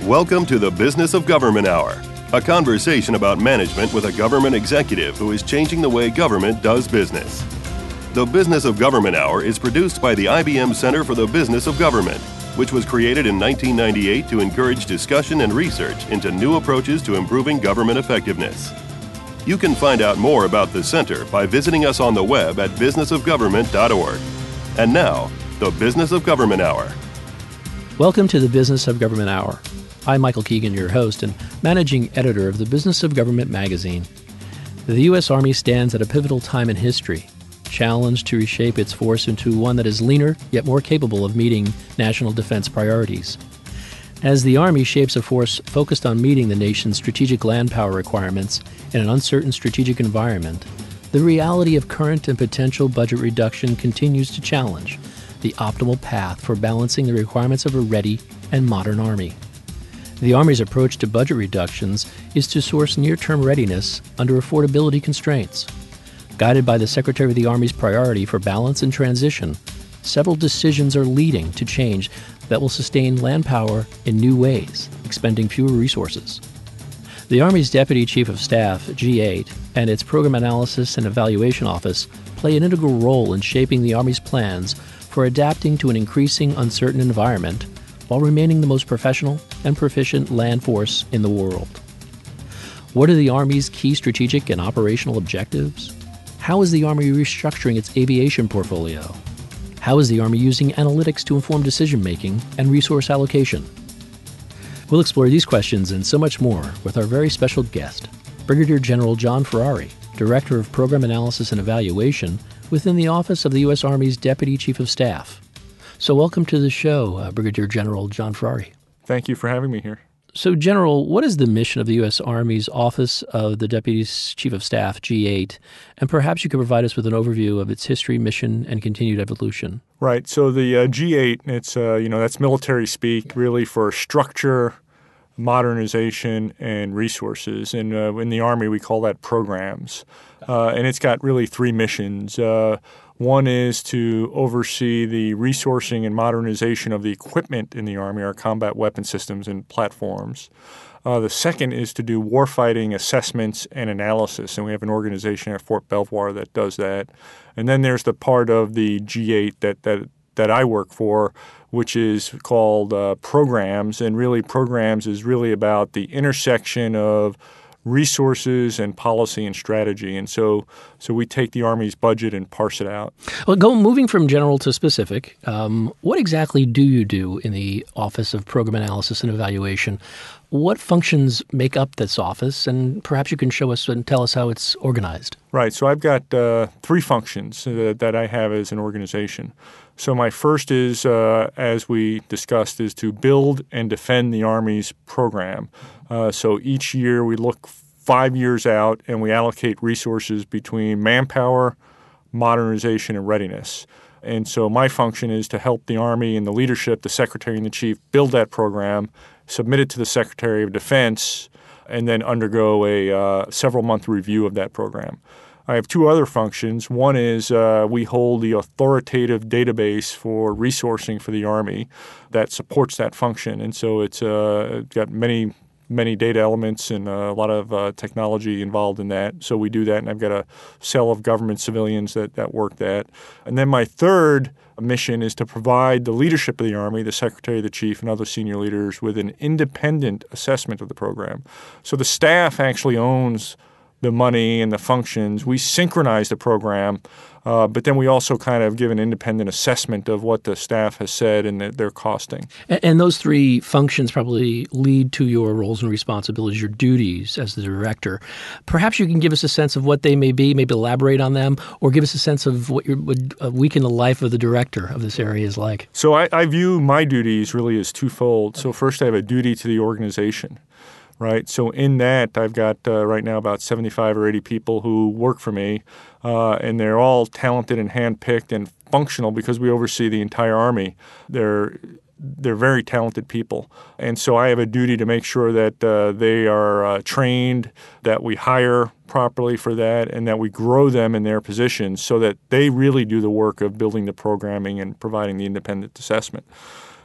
Welcome to the Business of Government Hour, a conversation about management with a government executive who is changing the way government does business. The Business of Government Hour is produced by the IBM Center for the Business of Government, which was created in 1998 to encourage discussion and research into new approaches to improving government effectiveness. You can find out more about the center by visiting us on the web at businessofgovernment.org. And now, the Business of Government Hour. Welcome to the Business of Government Hour. I'm Michael Keegan, your host and managing editor of the Business of Government magazine. The U.S. Army stands at a pivotal time in history, challenged to reshape its force into one that is leaner yet more capable of meeting national defense priorities. As the Army shapes a force focused on meeting the nation's strategic land power requirements in an uncertain strategic environment, the reality of current and potential budget reduction continues to challenge the optimal path for balancing the requirements of a ready and modern Army. The Army's approach to budget reductions is to source near-term readiness under affordability constraints. Guided by the Secretary of the Army's priority for balance and transition, several decisions are leading to change that will sustain land power in new ways, expending fewer resources. The Army's Deputy Chief of Staff, G8, and its Program Analysis and Evaluation Office play an integral role in shaping the Army's plans for adapting to an increasing uncertain environment while remaining the most professional and proficient land force in the world. What are the Army's key strategic and operational objectives? How is the Army restructuring its aviation portfolio? How is the Army using analytics to inform decision-making and resource allocation? We'll explore these questions and so much more with our very special guest, Brigadier General John Ferrari, Director of Program Analysis and Evaluation within the Office of the U.S. Army's Deputy Chief of Staff. So welcome to the show, Brigadier General John Ferrari. Thank you for having me here. So, General, what is the mission of the U.S. Army's Office of the Deputy Chief of Staff, G8? And perhaps you could provide us with an overview of its history, mission, and continued evolution. Right. So the G8, it's that's military speak, really for structure, modernization, and resources. And in the Army, we call that programs. And it's got really three missions. One is to oversee the resourcing and modernization of the equipment in the Army, our combat weapon systems and platforms. The second is to do warfighting assessments and analysis, and we have an organization at Fort Belvoir that does that. And then there's the part of the G8 that I work for, which is called programs, and really programs is really about the intersection of resources and policy and strategy. And so we take the Army's budget and parse it out. Well, moving from general to specific, what exactly do you do in the Office of Program Analysis and Evaluation? What functions make up this office? And perhaps you can show us and tell us how it's organized. Right. So I've got three functions that I have as an organization. So my first is, as we discussed, is to build and defend the Army's program. So each year we look 5 years out and we allocate resources between manpower, modernization, and readiness. And so my function is to help the Army and the leadership, the Secretary and the Chief, build that program, submit it to the Secretary of Defense, and then undergo a several-month review of that program. I have two other functions. One is we hold the authoritative database for resourcing for the Army that supports that function. And so it's got many data elements and a lot of technology involved in that. So we do that, and I've got a cell of government civilians that work that. And then my third mission is to provide the leadership of the Army, the Secretary, the Chief, and other senior leaders with an independent assessment of the program. So the staff actually owns the money and the functions. We synchronize the program, but then we also kind of give an independent assessment of what the staff has said and their costing. And those three functions probably lead to your roles and responsibilities, your duties as the director. Perhaps you can give us a sense of what they may be, maybe elaborate on them, or give us a sense of what a week in the life of the director of this area is like. So I view my duties really as twofold. So first I have a duty to the organization. Right. So in that, I've got right now about 75 or 80 people who work for me, and they're all talented and handpicked and functional because we oversee the entire Army. They're very talented people. And so I have a duty to make sure that they are trained, that we hire properly for that, and that we grow them in their positions so that they really do the work of building the programming and providing the independent assessment.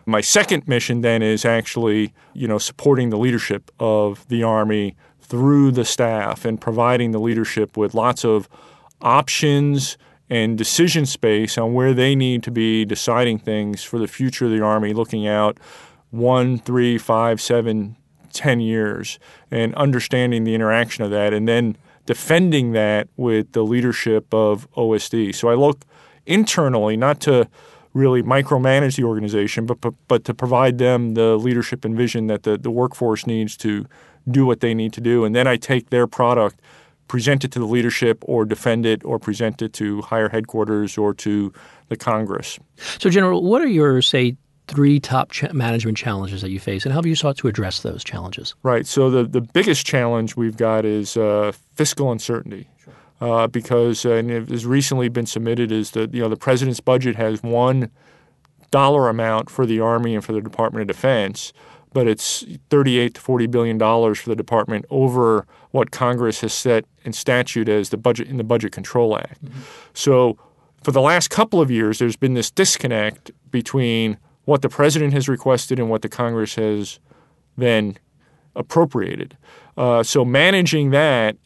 My second mission then is actually, supporting the leadership of the Army through the staff and providing the leadership with lots of options and decision space on where they need to be deciding things for the future of the Army, looking out 1, 3, 5, 7, 10 years and understanding the interaction of that and then defending that with the leadership of OSD. So I look internally, not to really micromanage the organization, but to provide them the leadership and vision that the workforce needs to do what they need to do. And then I take their product, present it to the leadership or defend it or present it to higher headquarters or to the Congress. So, General, what are your, say, 3 top management challenges that you face, and how have you sought to address those challenges? Right. So the biggest challenge we've got is fiscal uncertainty. Because and it has recently been submitted is that the president's budget has $1 amount for the Army and for the Department of Defense, but it's $38 to $40 billion for the department over what Congress has set in statute as the budget in the Budget Control Act. Mm-hmm. So for the last couple of years, there's been this disconnect between what the president has requested and what the Congress has then appropriated. So managing that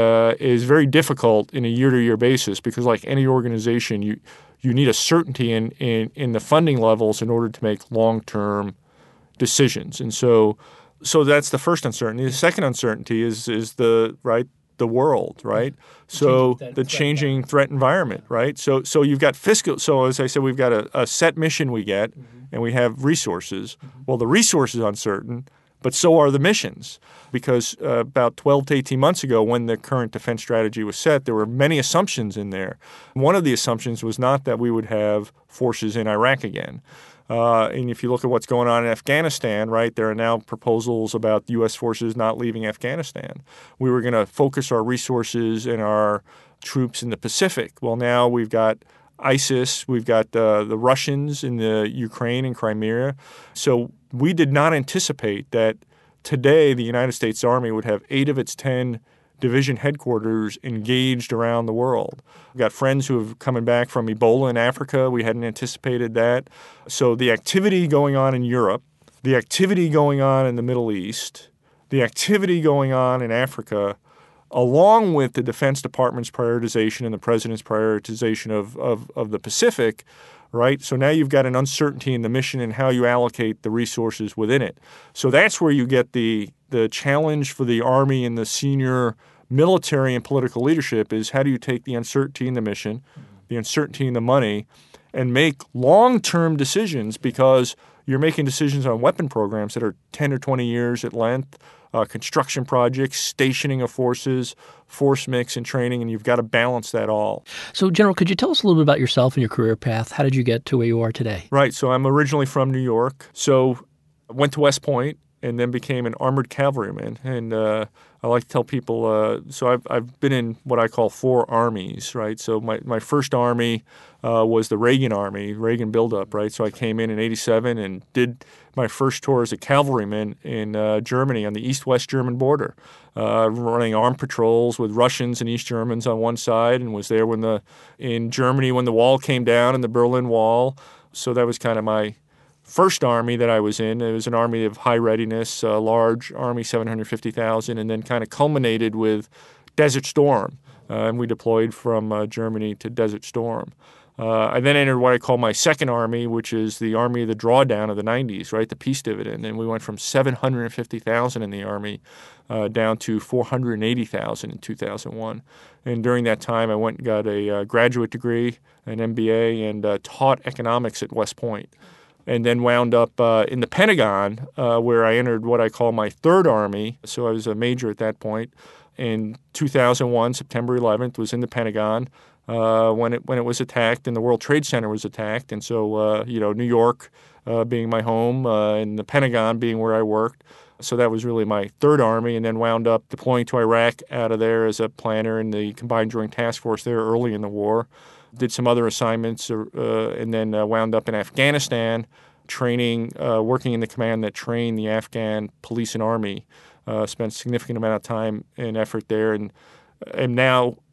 is very difficult in a year-to-year basis because, like any organization, you need a certainty in the funding levels in order to make long-term decisions. And so that's the first uncertainty. The second uncertainty is the world, right? So the changing threat environment, right? So you've got fiscal. So as I said, we've got a set mission we get, and we have resources. Well, the resources are uncertain, but so are the missions. Because about 12 to 18 months ago, when the current defense strategy was set, there were many assumptions in there. One of the assumptions was not that we would have forces in Iraq again. And if you look at what's going on in Afghanistan, right, there are now proposals about U.S. forces not leaving Afghanistan. We were going to focus our resources and our troops in the Pacific. Well, now we've got ISIS, we've got the Russians in the Ukraine and Crimea. So we did not anticipate that today the United States Army would have 8 of its 10 division headquarters engaged around the world. We've got friends who have coming back from Ebola in Africa. We hadn't anticipated that. So the activity going on in Europe, the activity going on in the Middle East, the activity going on in Africa, along with the Defense Department's prioritization and the President's prioritization of the Pacific, right? So now you've got an uncertainty in the mission and how you allocate the resources within it. So that's where you get the challenge for the Army and the senior military and political leadership is how do you take the uncertainty in the mission, the uncertainty in the money, and make long-term decisions because you're making decisions on weapon programs that are 10 or 20 years at length, construction projects, stationing of forces, force mix and training, and you've got to balance that all. So, General, could you tell us a little bit about yourself and your career path? How did you get to where you are today? Right. So I'm originally from New York. So I went to West Point and then became an armored cavalryman. And I like to tell people, so I've been in what I call 4 armies, right? So my first army was the Reagan Army, Reagan buildup, right? So I came in 87 and did my first tour as a cavalryman in Germany on the east-west German border, running armed patrols with Russians and East Germans on one side, and was there in Germany when the wall came down and the Berlin Wall. So that was kind of my first army that I was in. It was an army of high readiness, large army, 750,000, and then kind of culminated with Desert Storm. And we deployed from Germany to Desert Storm. I then entered what I call my second army, which is the Army of the Drawdown of the 90s, right, the peace dividend. And we went from 750,000 in the Army down to 480,000 in 2001. And during that time, I went and got a graduate degree, an MBA, and taught economics at West Point. And then wound up in the Pentagon, where I entered what I call my third army. So I was a major at that point. In 2001, September 11th, was in the Pentagon when it was attacked and the World Trade Center was attacked. And so, New York being my home and the Pentagon being where I worked. So that was really my third army, and then wound up deploying to Iraq out of there as a planner in the Combined Joint Task Force there early in the war. Did some other assignments and then wound up in Afghanistan training, working in the command that trained the Afghan police and army. Spent a significant amount of time and effort there, and am now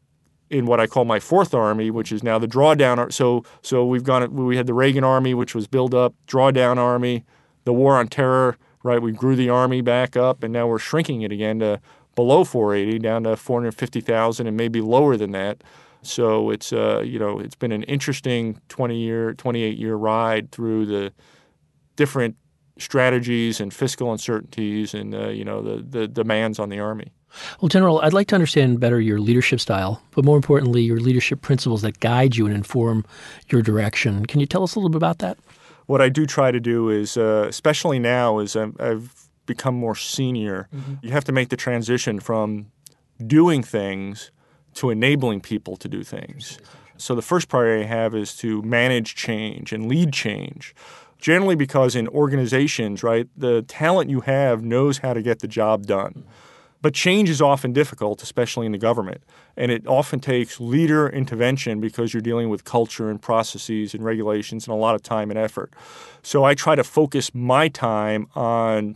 in what I call my fourth army, which is now the drawdown. So we had the Reagan Army, which was build up, drawdown army, the war on terror, right? We grew the army back up, and now we're shrinking it again to below 480, down to 450,000, and maybe lower than that. So it's it's been an interesting 28-year ride through the different strategies and fiscal uncertainties and the demands on the Army. Well, General, I'd like to understand better your leadership style, but more importantly, your leadership principles that guide you and inform your direction. Can you tell us a little bit about that? What I do try to do is, especially now, is I've become more senior. Mm-hmm. You have to make the transition from doing things to enabling people to do things. So the first priority I have is to manage change and lead change. Generally because in organizations, right, the talent you have knows how to get the job done. But change is often difficult, especially in the government. And it often takes leader intervention because you're dealing with culture and processes and regulations and a lot of time and effort. So I try to focus my time on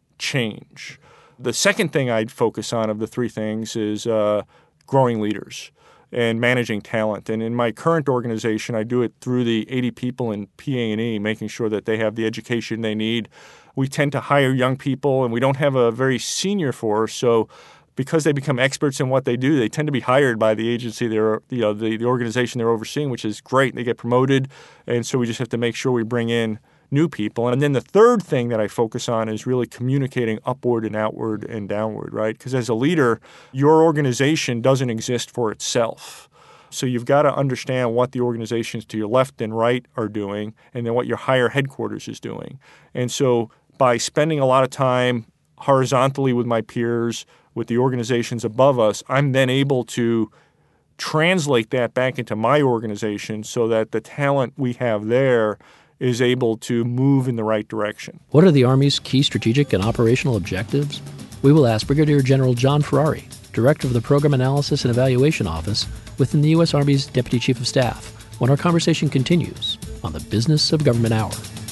change. The second thing I'd focus on of the three things is growing leaders and managing talent. And in my current organization, I do it through the 80 people in PA&E, making sure that they have the education they need. We tend to hire young people, and we don't have a very senior force. So because they become experts in what they do, they tend to be hired by the agency the organization they're overseeing, which is great. They get promoted, and so we just have to make sure we bring in new people. And then the third thing that I focus on is really communicating upward and outward and downward, right? Because as a leader, your organization doesn't exist for itself. So you've got to understand what the organizations to your left and right are doing, and then what your higher headquarters is doing. And so by spending a lot of time horizontally with my peers, with the organizations above us, I'm then able to translate that back into my organization so that the talent we have there is able to move in the right direction. What are the Army's key strategic and operational objectives? We will ask Brigadier General John Ferrari, Director of the Program Analysis and Evaluation Office within the U.S. Army's Deputy Chief of Staff, when our conversation continues on the Business of Government Hour.